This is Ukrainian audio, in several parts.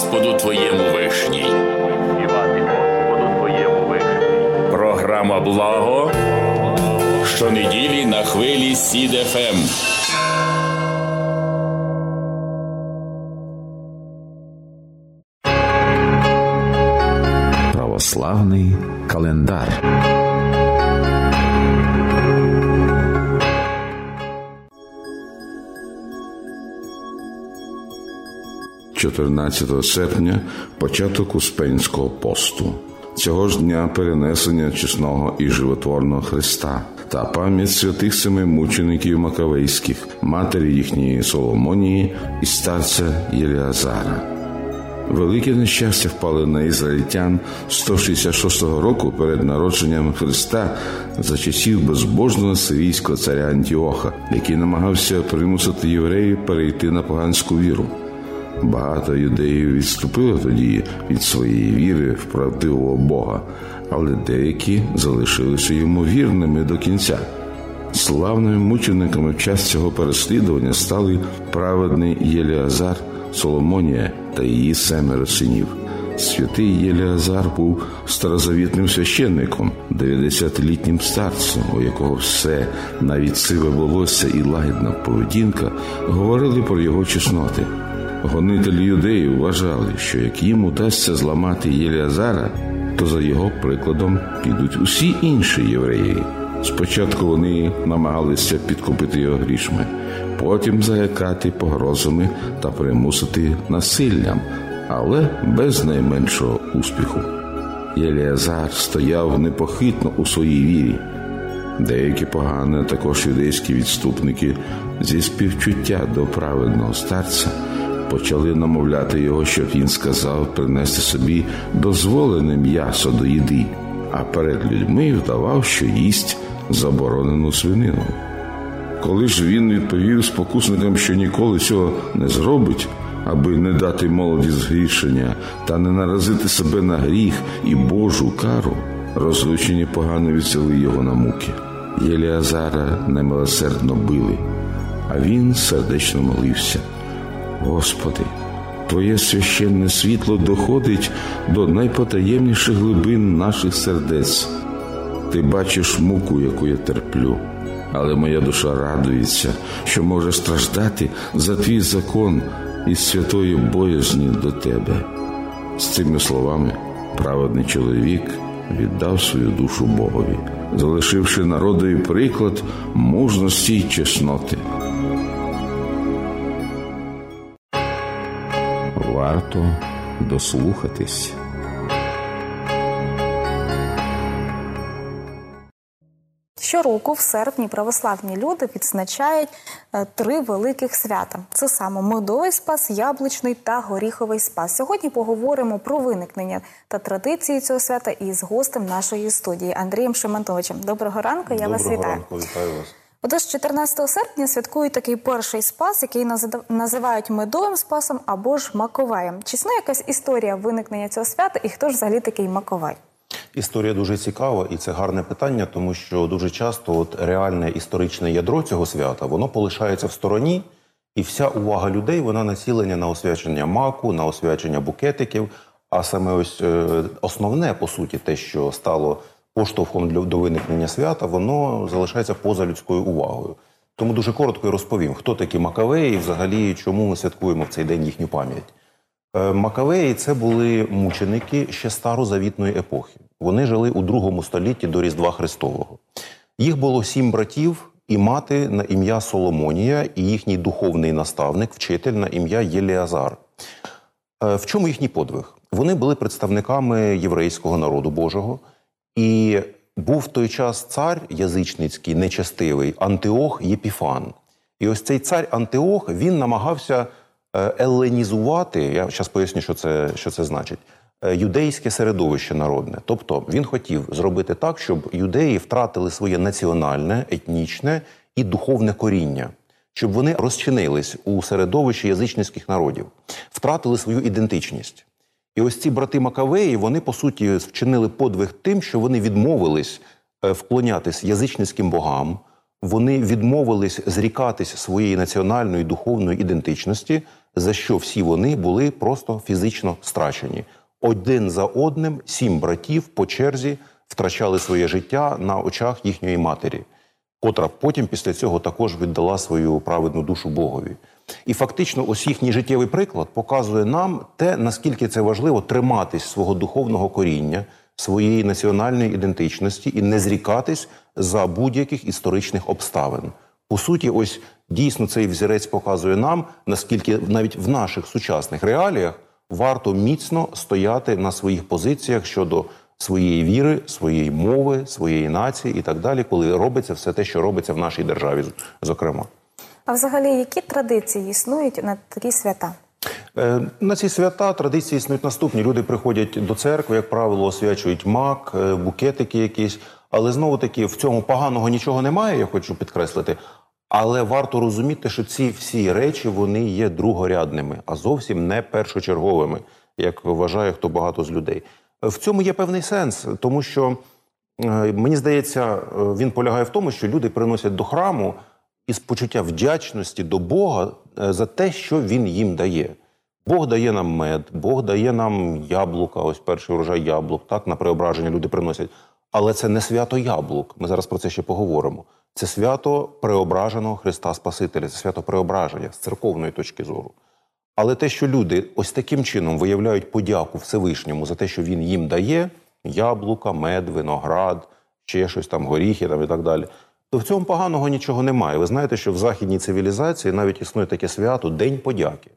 Господу твоєму вишній. Програма «Благо» щонеділі на хвилі СІД ФМ. Православний календар. 14 серпня – початок Успенського посту. Цього ж дня перенесення чесного і животворного Христа та пам'ять святих семи мучеників Макавейських, матері їхньої Соломонії і старця Єліазара. Велике нещастя впали на ізраїльтян 166 року перед народженням Христа за часів безбожного сирійського царя Антіоха, який намагався примусити євреїв перейти на поганську віру. Багато юдеїв відступило тоді від своєї віри в правдивого Бога, але деякі залишилися йому вірними до кінця. Славними мучениками в час цього переслідування стали праведний Єліазар, Соломонія та її 7 синів. Святий Єліазар був старозавітним священником, 90-літнім старцем, у якого все, навіть сиве волосся і лагідна поведінка, говорили про його чесноти. Гонителі юдеїв вважали, що як їм удасться зламати Єліазара, то за його прикладом підуть усі інші євреї. Спочатку вони намагалися підкупити його грішми, потім залякати погрозами та примусити насиллям, але без найменшого успіху. Єліазар стояв непохитно у своїй вірі. Деякі погані, а також юдейські відступники зі співчуття до праведного старця почали намовляти його, щоб він сказав принести собі дозволене м'ясо до їди, а перед людьми вдавав, що їсть заборонену свинину. Коли ж він відповів спокусникам, що ніколи цього не зробить, аби не дати молоді згрішення та не наразити себе на гріх і Божу кару, розлючені погано відсіли його на муки. Єліазара немилосердно били, а він сердечно молився: «Господи, Твоє священне світло доходить до найпотаємніших глибин наших сердець. Ти бачиш муку, яку я терплю, але моя душа радується, що може страждати за Твій закон із святої боязні до Тебе». З цими словами праведний чоловік віддав свою душу Богові, залишивши народові приклад мужності й чесноти. Варто дослухатись. Щороку в серпні православні люди відзначають 3 великих свята. Це саме Медовий Спас, Яблучний та Горіховий Спас. Сьогодні поговоримо про виникнення та традиції цього свята із гостем нашої студії Андрієм Шементовичем. Доброго ранку, я вас вітаю. Доброго ранку, вітаю вас. Отож, 14 серпня святкують такий перший спас, який називають Медовим Спасом або ж Маковеєм. Чи існує якась історія виникнення цього свята і хто ж взагалі такий Маковей? Історія дуже цікава, і це гарне питання, тому що дуже часто реальне історичне ядро цього свята, воно полишається в стороні, і вся увага людей, вона націлена на освячення маку, на освячення букетиків, а саме основне, по суті, те, що стало поштовхом до виникнення свята, воно залишається поза людською увагою. Тому дуже коротко і розповім, хто такі Макавеї і взагалі чому ми святкуємо в цей день їхню пам'ять. Макавеї – це були мученики ще старозавітної епохи. Вони жили у 2 столітті до Різдва Христового. Їх було 7 братів і мати на ім'я Соломонія і їхній духовний наставник, вчитель на ім'я Єліазар. В чому їхній подвиг? Вони були представниками єврейського народу Божого, і був в той час цар язичницький, нечестивий, Антиох Єпіфан. І ось цей цар Антиох, він намагався еллинізувати, я зараз поясню, що це значить, юдейське середовище народне. Тобто він хотів зробити так, щоб юдеї втратили своє національне, етнічне і духовне коріння, щоб вони розчинились у середовищі язичницьких народів, втратили свою ідентичність. І ось ці брати Макавеї, вони, по суті, вчинили подвиг тим, що вони відмовились вклонятись язичницьким богам, вони відмовились зрікатись своєї національної духовної ідентичності, за що всі вони були просто фізично страчені. Один за одним 7 братів по черзі втрачали своє життя на очах їхньої матері, котра потім після цього також віддала свою праведну душу Богові. І фактично ось їхній життєвий приклад показує нам те, наскільки це важливо триматись свого духовного коріння, своєї національної ідентичності і не зрікатись за будь-яких історичних обставин. По суті, ось дійсно цей взірець показує нам, наскільки навіть в наших сучасних реаліях варто міцно стояти на своїх позиціях щодо своєї віри, своєї мови, своєї нації і так далі, коли робиться все те, що робиться в нашій державі, зокрема. А взагалі, які традиції існують на такі свята? На ці свята традиції існують наступні. Люди приходять до церкви, як правило, освячують мак, букетики якісь. Але знову-таки в цьому поганого нічого немає, я хочу підкреслити. Але варто розуміти, що ці всі речі, вони є другорядними, а зовсім не першочерговими, як вважає хто багато з людей. В цьому є певний сенс, тому що, мені здається, він полягає в тому, що люди приносять до храму із почуття вдячності до Бога за те, що Він їм дає. Бог дає нам мед, Бог дає нам яблука, ось перший урожай яблук, так, на преображення люди приносять. Але це не свято яблук, ми зараз про це ще поговоримо. Це свято преображеного Христа Спасителя, це свято преображення з церковної точки зору. Але те, що люди ось таким чином виявляють подяку Всевишньому за те, що Він їм дає, яблука, мед, виноград, ще щось там, горіхи там, і так далі, то в цьому поганого нічого немає. Ви знаєте, що в західній цивілізації навіть існує таке свято День подяки.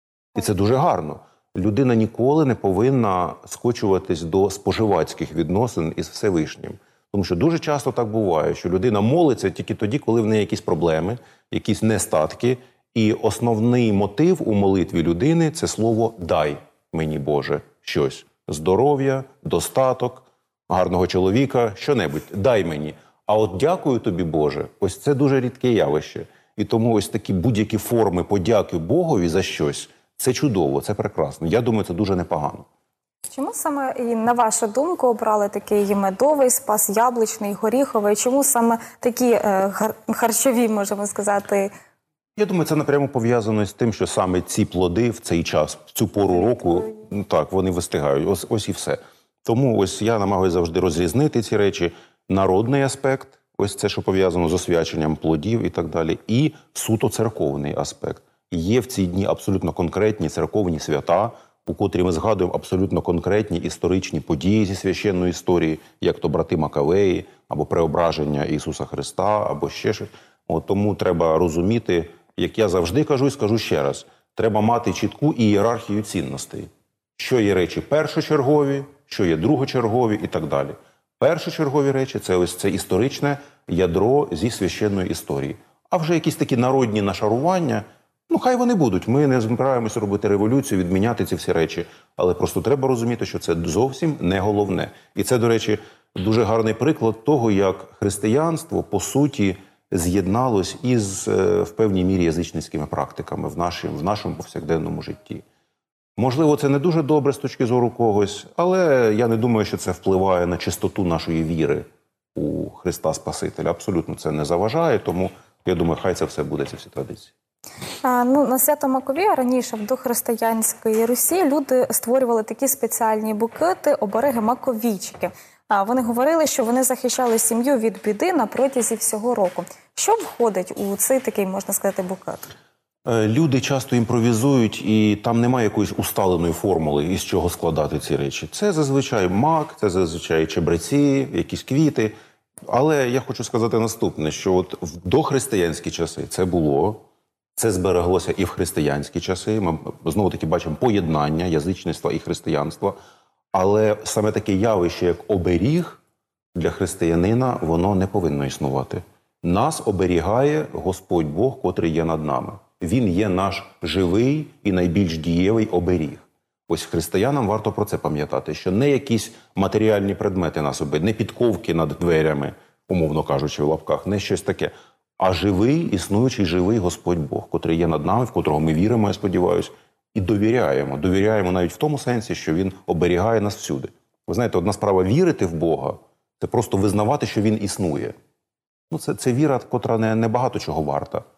І це дуже гарно. Людина ніколи не повинна скочуватись до споживацьких відносин із Всевишнім. Тому що дуже часто так буває, що людина молиться тільки тоді, коли в неї якісь проблеми, якісь нестатки. І основний мотив у молитві людини – це слово «дай мені, Боже, щось». Здоров'я, достаток, гарного чоловіка, що-небудь. Дай мені. А от дякую тобі, Боже, ось це дуже рідке явище. І тому ось такі будь-які форми подяки Богові за щось – це чудово, це прекрасно. Я думаю, це дуже непогано. Чому саме, і на вашу думку, обрали такий медовий спас, яблучний, горіховий? Чому саме такі харчові, можемо сказати? Я думаю, це напряму пов'язано з тим, що саме ці плоди в цей час, в цю пору року, так, вони вистигають. Ось і все. Тому ось я намагаюся завжди розрізнити ці речі. Народний аспект, ось це, що пов'язано з освяченням плодів і так далі, і суто церковний аспект. Є в ці дні абсолютно конкретні церковні свята, у котрі ми згадуємо абсолютно конкретні історичні події зі священної історії, як то брати Макавеї, або преображення Ісуса Христа, або ще щось. Тому треба розуміти, як я завжди кажу і скажу ще раз, треба мати чітку ієрархію цінностей. Що є речі першочергові, що є другочергові і так далі. Першочергові речі – це ось це історичне ядро зі священної історії. А вже якісь такі народні нашарування, хай вони будуть. Ми не збираємося робити революцію, відміняти ці всі речі. Але просто треба розуміти, що це зовсім не головне. І це, до речі, дуже гарний приклад того, як християнство, по суті, з'єдналось із, в певній мірі, язичницькими практиками в нашому повсякденному житті. Можливо, це не дуже добре з точки зору когось, але я не думаю, що це впливає на чистоту нашої віри у Христа Спасителя. Абсолютно це не заважає, тому, я думаю, хай це все буде, ці всі традиції. На свято Маковія раніше в дохристиянській Русі люди створювали такі спеціальні букети, обереги маковійчики. Вони говорили, що вони захищали сім'ю від біди на протязі всього року. Що входить у цей такий, можна сказати, букет? Люди часто імпровізують, і там немає якоїсь усталеної формули, із чого складати ці речі. Це зазвичай мак, це зазвичай чебреці, якісь квіти. Але я хочу сказати наступне, що от в дохристиянські часи це було, це збереглося і в християнські часи. Ми знову-таки бачимо поєднання язичництва і християнства. Але саме таке явище, як оберіг для християнина, воно не повинно існувати. Нас оберігає Господь Бог, котрий є над нами. Він є наш живий і найбільш дієвий оберіг. Ось християнам варто про це пам'ятати, що не якісь матеріальні предмети нас оберігають, не підковки над дверями, умовно кажучи, в лапках, не щось таке, а живий, існуючий живий Господь Бог, котрий є над нами, в котрого ми віримо, я сподіваюся, і довіряємо. Довіряємо навіть в тому сенсі, що Він оберігає нас всюди. Ви знаєте, одна справа вірити в Бога – це просто визнавати, що Він існує. Це віра, котра не багато чого варта.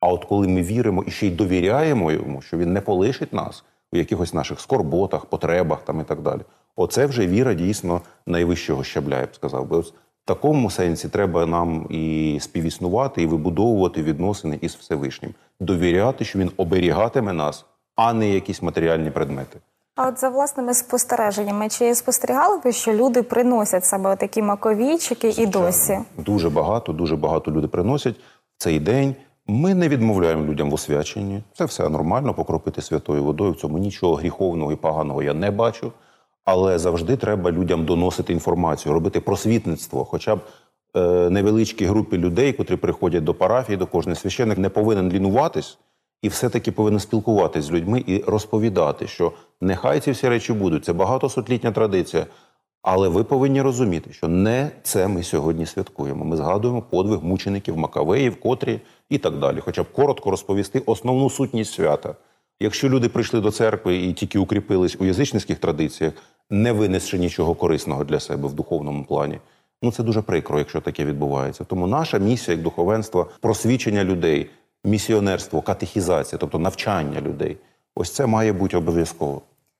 А от коли ми віримо і ще й довіряємо йому, що він не полишить нас у якихось наших скорботах, потребах там і так далі, оце вже віра дійсно найвищого щабля, я б сказав. Бо в такому сенсі треба нам і співіснувати, і вибудовувати відносини із Всевишнім. Довіряти, що він оберігатиме нас, а не якісь матеріальні предмети. А от за власними спостереженнями, чи спостерігали ви, що люди приносять саме такі маковійчики і досі? Дуже багато люди приносять в цей день. Ми не відмовляємо людям в освяченні. Це все нормально, покропити святою водою. В цьому нічого гріховного і поганого я не бачу. Але завжди треба людям доносити інформацію, робити просвітництво. Хоча б невеличкій групі людей, котрі приходять до парафії, до кожного священник, не повинен лінуватись і все-таки повинен спілкуватись з людьми і розповідати, що нехай ці всі речі будуть. Це багатосотлітня традиція. Але ви повинні розуміти, що не це ми сьогодні святкуємо. Ми згадуємо подвиг мучеників Макавеїв, котрі і так далі. Хоча б коротко розповісти основну сутність свята. Якщо люди прийшли до церкви і тільки укріпились у язичницьких традиціях, не винесши нічого корисного для себе в духовному плані, це дуже прикро, якщо таке відбувається. Тому наша місія як духовенства – просвічення людей, місіонерство, катехізація, тобто навчання людей. Ось це має бути обов'язково.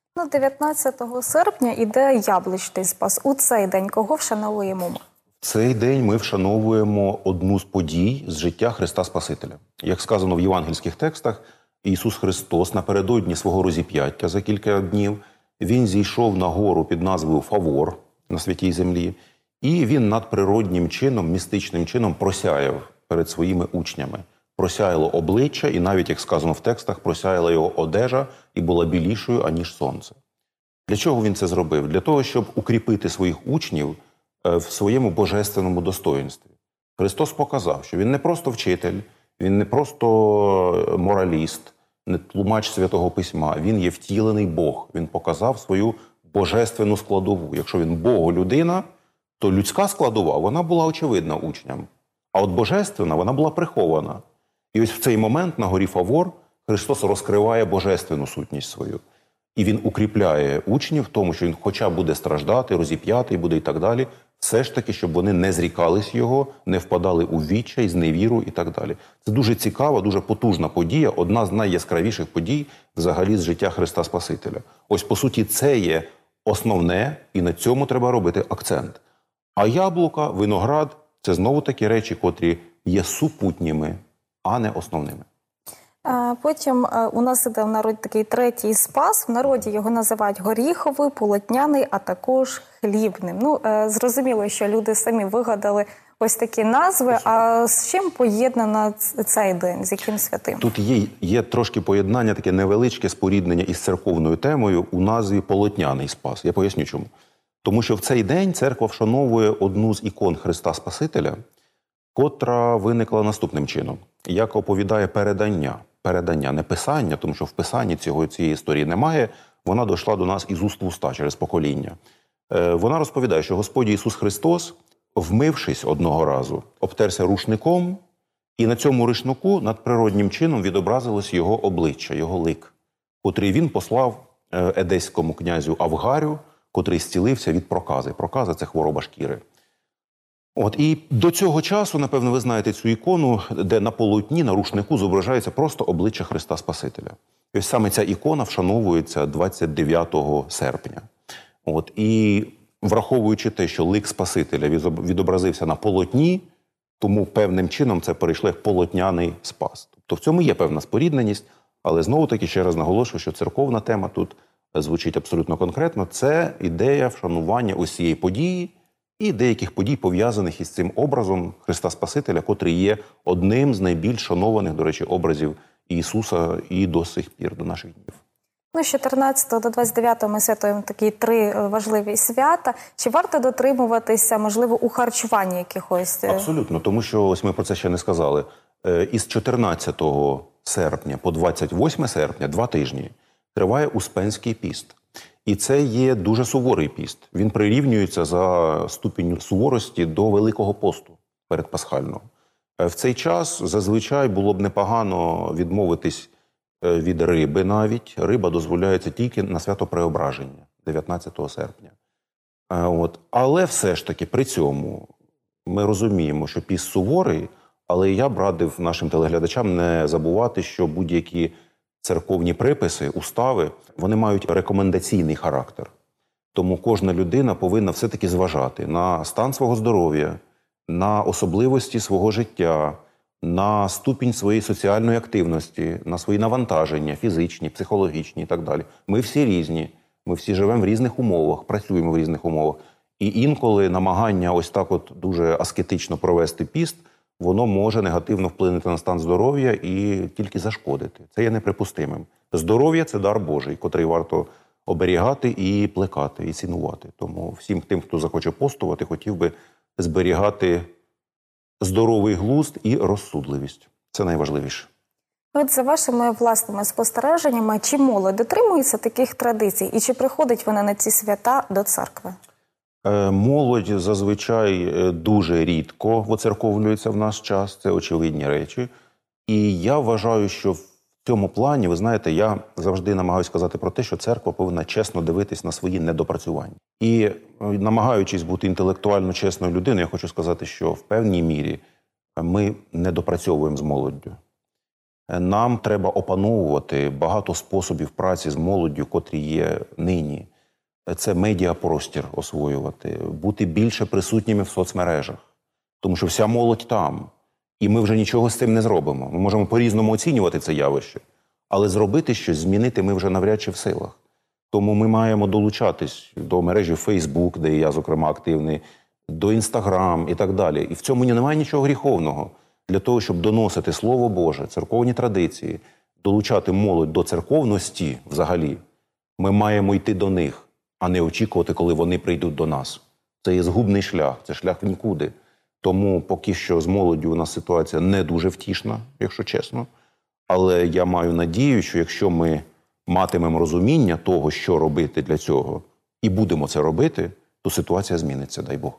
19 серпня іде Яблучний Спас. У цей день кого вшановуємо ми? В цей день ми вшановуємо одну з подій з життя Христа Спасителя. Як сказано в євангельських текстах, Ісус Христос напередодні свого розіп'яття за кілька днів, Він зійшов на гору під назвою Фавор на Святій Землі, і Він надприроднім чином, містичним чином просяяв перед своїми учнями. Просяяло обличчя, і навіть, як сказано в текстах, просяяла його одежа і була білішою, аніж сонце. Для чого він це зробив? Для того, щоб укріпити своїх учнів в своєму божественному достоїнстві. Христос показав, що він не просто вчитель, він не просто мораліст, не тлумач Святого Письма, він є втілений Бог. Він показав свою божественну складову. Якщо він Бог-людина, то людська складова, вона була очевидна учням. А от божественна, вона була прихована. І ось в цей момент на горі Фавор Христос розкриває божественну сутність свою. І Він укріпляє учнів в тому, що Він хоча буде страждати, розіп'ятий буде і так далі, все ж таки, щоб вони не зрікались Його, не впадали у відчай, зневіру і так далі. Це дуже цікава, дуже потужна подія, одна з найяскравіших подій взагалі з життя Христа Спасителя. Ось, по суті, це є основне, і на цьому треба робити акцент. А яблука, виноград – це знову такі речі, котрі є супутніми, а не основними. Потім у нас іде в народі такий третій спас. В народі його називають горіховий, полотняний, а також хлібним. Зрозуміло, що люди самі вигадали ось такі назви. А з чим поєднано цей день? З яким святим? Тут є трошки поєднання, таке невеличке споріднення із церковною темою у назві полотняний спас. Я поясню чому. Тому що в цей день церква вшановує одну з ікон Христа Спасителя, котра виникла наступним чином. Як оповідає передання, не писання, тому що в писанні цієї історії немає, вона дійшла до нас із уст в уста через покоління. Вона розповідає, що Господь Ісус Христос, вмившись одного разу, обтерся рушником, і на цьому рушнику надприроднім чином відобразилось його обличчя, його лик, котрий він послав едеському князю Авгарю, котрий зцілився від прокази. Проказа – це хвороба шкіри. І до цього часу, напевно, ви знаєте цю ікону, де на полотні, на рушнику зображається просто обличчя Христа Спасителя. І ось саме ця ікона вшановується 29 серпня. І враховуючи те, що лик Спасителя відобразився на полотні, тому певним чином це перейшло як полотняний спас. Тобто в цьому є певна спорідненість, але знову-таки ще раз наголошую, що церковна тема тут звучить абсолютно конкретно. Це ідея вшанування ось цієї події і деяких подій, пов'язаних із цим образом Христа Спасителя, котрий є одним з найбільш шанованих, до речі, образів Ісуса і до сих пір, до наших днів. З 14 до 29 ми святкуємо такі три важливі свята. Чи варто дотримуватися, можливо, у харчуванні якихось? Абсолютно, тому що, ось ми про це ще не сказали, із 14 серпня по 28 серпня, 2 тижні, триває Успенський піст. І це є дуже суворий піст. Він прирівнюється за ступінню суворості до Великого посту передпасхального. В цей час зазвичай було б непогано відмовитись від риби навіть. Риба дозволяється тільки на свято Преображення, 19 серпня. Але все ж таки при цьому ми розуміємо, що піст суворий, Але я б радив нашим телеглядачам не забувати, що будь-які церковні приписи, устави, вони мають рекомендаційний характер. Тому кожна людина повинна все-таки зважати на стан свого здоров'я, на особливості свого життя, на ступінь своєї соціальної активності, на свої навантаження, фізичні, психологічні і так далі. Ми всі різні, ми всі живемо в різних умовах, працюємо в різних умовах. І інколи намагання ось так от дуже аскетично провести піст, воно може негативно вплинути на стан здоров'я і тільки зашкодити. Це є неприпустимим. Здоров'я – це дар Божий, котрий варто оберігати і плекати, і цінувати. Тому всім тим, хто захоче постувати, хотів би зберігати здоровий глузд і розсудливість. Це найважливіше. От за вашими власними спостереженнями, чи молодь дотримується таких традицій і чи приходить вона на ці свята до церкви? Молодь зазвичай дуже рідко воцерковлюється в наш час, це очевидні речі. І я вважаю, що в цьому плані, ви знаєте, я завжди намагаюся сказати про те, що церква повинна чесно дивитись на свої недопрацювання. І намагаючись бути інтелектуально чесною людиною, я хочу сказати, що в певній мірі ми недопрацьовуємо з молоддю. Нам треба опановувати багато способів праці з молоддю, котрі є нині. Це медіапростір освоювати, бути більше присутніми в соцмережах. Тому що вся молодь там. І ми вже нічого з цим не зробимо. Ми можемо по-різному оцінювати це явище, але зробити щось, змінити ми вже навряд чи в силах. Тому ми маємо долучатись до мережі Facebook, де я, зокрема, активний, до Instagram і так далі. І в цьому немає нічого гріховного. Для того, щоб доносити Слово Боже, церковні традиції, долучати молодь до церковності взагалі, ми маємо йти до них, а не очікувати, коли вони прийдуть до нас. Це є згубний шлях, це шлях в нікуди. Тому поки що з молоддю у нас ситуація не дуже втішна, якщо чесно. Але я маю надію, що якщо ми матимемо розуміння того, що робити для цього, і будемо це робити, то ситуація зміниться, дай Бог.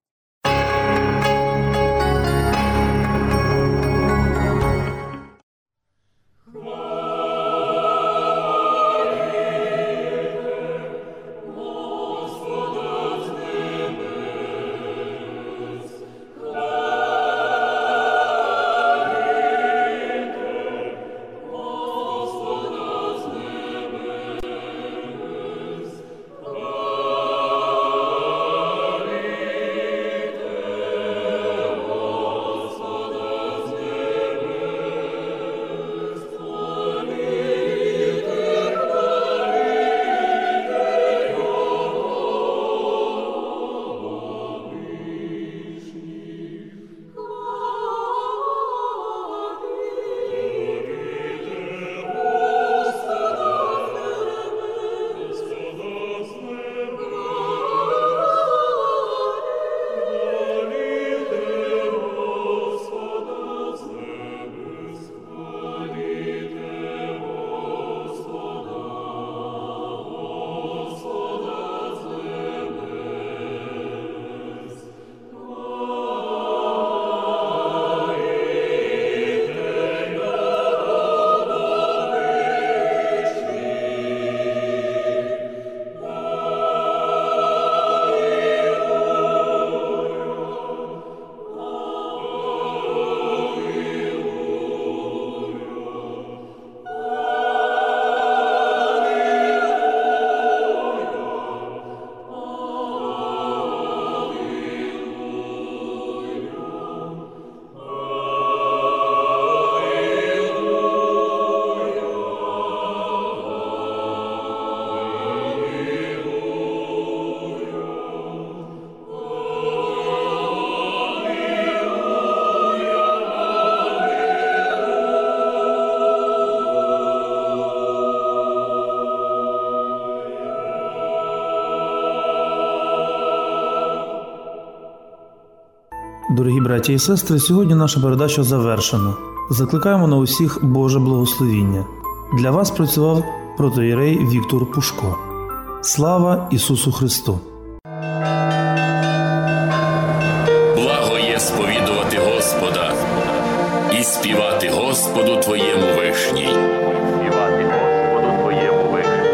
Дорогі браті і сестри, сьогодні наша передача завершена. Закликаємо на усіх Боже благословіння. Для вас працював протоієрей Віктор Пушко. Слава Ісусу Христу! Благо є сповідувати Господа і співати Господу Твоєму вишній.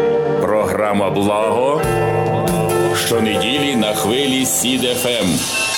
Програма «Благо» щонеділі на хвилі СІД ФМ.